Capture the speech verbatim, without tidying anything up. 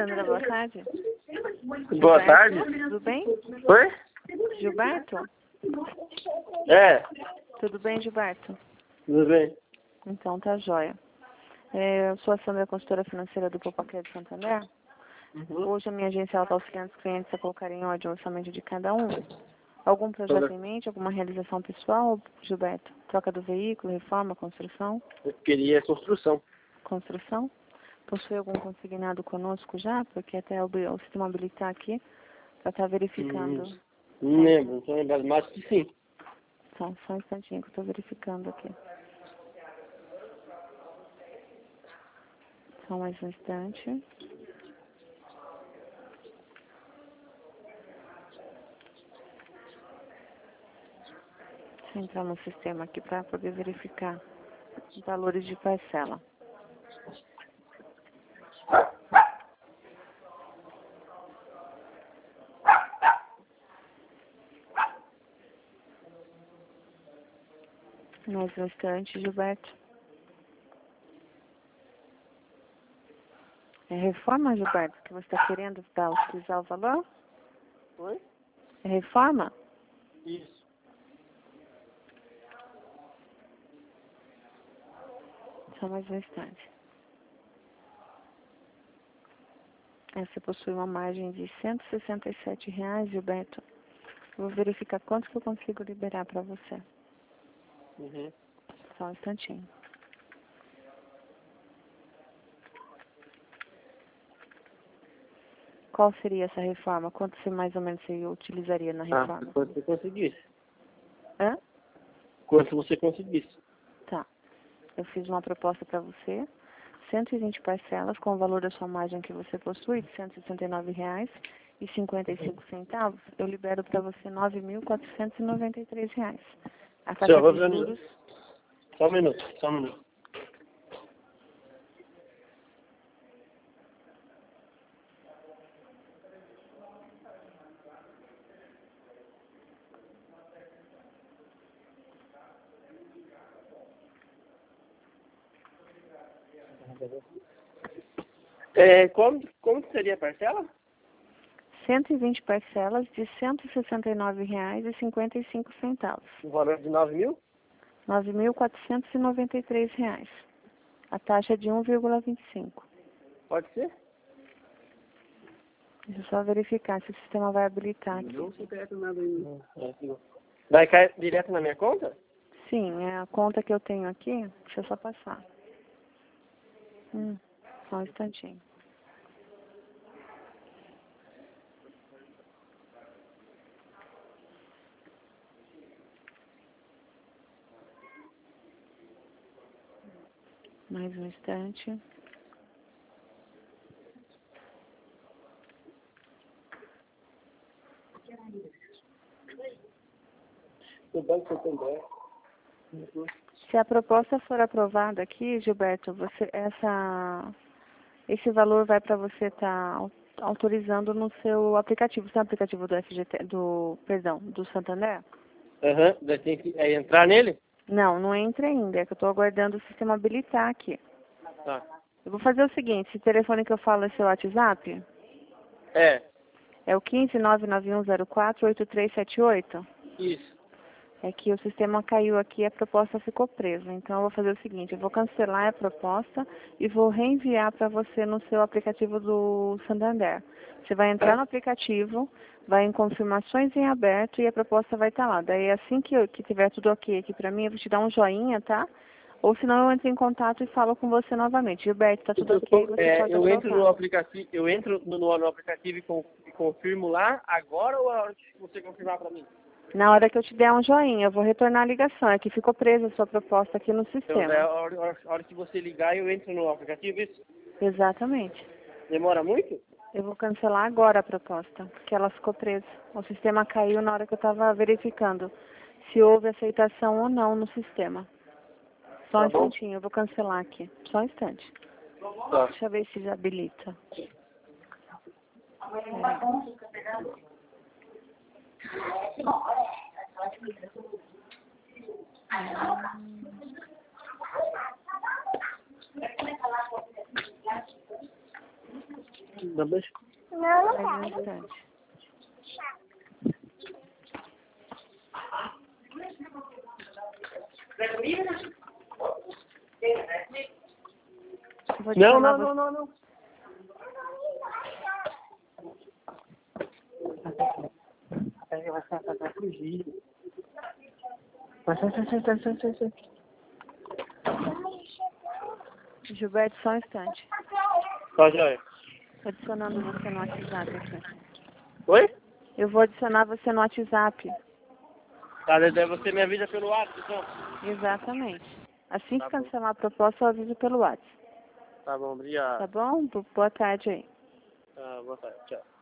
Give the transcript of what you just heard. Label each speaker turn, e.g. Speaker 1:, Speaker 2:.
Speaker 1: Sandra, boa tarde.
Speaker 2: Boa
Speaker 1: Gilberto,
Speaker 2: tarde.
Speaker 1: Tudo bem?
Speaker 2: Oi?
Speaker 1: Gilberto?
Speaker 2: É,
Speaker 1: Tudo bem, Gilberto?
Speaker 2: tudo bem.
Speaker 1: Então tá jóia. É, eu sou a Sandra, consultora financeira do Popacred Santander.
Speaker 2: Uhum.
Speaker 1: Hoje a minha agência está auxiliando os clientes a colocarem em ordem o orçamento de cada um. Algum projeto em mente, alguma realização pessoal, Gilberto? Troca do veículo, reforma, construção?
Speaker 2: Eu queria construção.
Speaker 1: Construção? Possui algum consignado conosco já? Porque até o, o sistema habilitar aqui para estar verificando.
Speaker 2: Hum, não lembro, não tô lembrado, mas acho que sim.
Speaker 1: Só, só um instantinho que eu estou verificando aqui. Só mais um instante. Deixa eu entrar no sistema aqui para poder verificar os valores de parcela. Mais um instante, Gilberto. É reforma, Gilberto, que você está querendo para utilizar o valor?
Speaker 2: Oi?
Speaker 1: É reforma?
Speaker 2: Isso.
Speaker 1: Só mais um instante. Essa possui uma margem de cento e sessenta e sete reais, Gilberto. Vou verificar quanto que eu consigo liberar para você.
Speaker 2: Uhum.
Speaker 1: Só um instantinho. Qual seria essa reforma? Quanto você mais ou menos você utilizaria na
Speaker 2: Ah,
Speaker 1: reforma?
Speaker 2: quanto você conseguisse.
Speaker 1: Hã?
Speaker 2: Quanto você conseguisse.
Speaker 1: Tá. Eu fiz uma proposta para você. cento e vinte parcelas com o valor da sua margem que você possui, de cento e sessenta e nove reais e cinquenta e cinco centavos. Eu libero para você nove mil quatrocentos e noventa e três reais. A taxa
Speaker 2: Só,
Speaker 1: de
Speaker 2: vou-
Speaker 1: juros...
Speaker 2: Só um minuto, só um minuto. É, como, como que seria a parcela?
Speaker 1: cento e vinte parcelas de cento e sessenta e nove reais e cinquenta e cinco centavos.
Speaker 2: O valor de nove mil?
Speaker 1: nove mil quatrocentos e noventa e três reais. A taxa de um vírgula vinte e cinco.
Speaker 2: Pode ser?
Speaker 1: Deixa eu só verificar se o sistema vai habilitar aqui.
Speaker 2: Não se perde nada aí. Vai cair direto na minha conta?
Speaker 1: Sim, é a conta que eu tenho aqui. Deixa eu só passar. Hum, só um instantinho. Mais um instante.
Speaker 2: O Banco Santander.
Speaker 1: Se a proposta for aprovada aqui, Gilberto, você, essa, esse valor vai para você estar autorizando no seu aplicativo. Você tem o aplicativo do F G T, do, perdão, do Santander?
Speaker 2: Aham, uhum. Tem que é, entrar nele?
Speaker 1: Não, não entra ainda, é que eu estou aguardando o sistema habilitar aqui.
Speaker 2: Tá.
Speaker 1: Eu vou fazer o seguinte, esse telefone que eu falo é seu WhatsApp?
Speaker 2: É,
Speaker 1: É o um cinco nove nove um zero quatro oito três sete oito?
Speaker 2: isso.
Speaker 1: É que o sistema caiu aqui e a proposta ficou presa. Então eu vou fazer o seguinte, eu vou cancelar a proposta e vou reenviar para você no seu aplicativo do Santander. Você vai entrar no aplicativo, vai em confirmações em aberto e a proposta vai estar lá. Daí assim que, eu, que tiver tudo ok aqui para mim, eu vou te dar um joinha, tá? Ou senão eu entro em contato e falo com você novamente. Gilberto, tá tudo ok, você
Speaker 2: É,
Speaker 1: pode
Speaker 2: eu entro no
Speaker 1: aprovar.
Speaker 2: aplicativo, eu entro no, no aplicativo e, com, e confirmo lá agora ou a hora que você confirmar para mim?
Speaker 1: Na hora que eu te der um joinha, eu vou retornar a ligação. É que ficou presa a sua proposta aqui no
Speaker 2: Então,
Speaker 1: sistema.
Speaker 2: é a hora, a hora- a hora que você ligar, eu entro no aplicativo, isso?
Speaker 1: Exatamente.
Speaker 2: Demora muito?
Speaker 1: Eu vou cancelar agora a proposta, porque ela ficou presa. O sistema caiu na hora que eu estava verificando se houve aceitação ou não no sistema. Só um
Speaker 2: Tá bom?
Speaker 1: instantinho, eu vou cancelar aqui. Só um instante.
Speaker 2: Tá.
Speaker 1: Deixa eu ver se já habilita.
Speaker 2: Dá beijo.
Speaker 3: Não, não
Speaker 1: Mais um
Speaker 3: quero.
Speaker 1: instante. Eu vou
Speaker 2: Não,
Speaker 1: adicionar
Speaker 2: não,
Speaker 1: você-
Speaker 2: não, não, não. Vai, vai, vai, vai fugir. Vai, sai, sai, sai, sai, sai, sai, sai.
Speaker 1: Gilberto, só um instante.
Speaker 2: Tá, joia.
Speaker 1: Tô adicionando você no WhatsApp aqui.
Speaker 2: Oi?
Speaker 1: Eu vou adicionar você no WhatsApp.
Speaker 2: Tá, daí você me avisa pelo WhatsApp, então.
Speaker 1: Exatamente. Assim
Speaker 2: Tá
Speaker 1: que
Speaker 2: bom.
Speaker 1: cancelar a proposta, eu aviso pelo WhatsApp.
Speaker 2: Tá bom, obrigado.
Speaker 1: Tá bom? Boa tarde aí.
Speaker 2: Ah, boa tarde, tchau.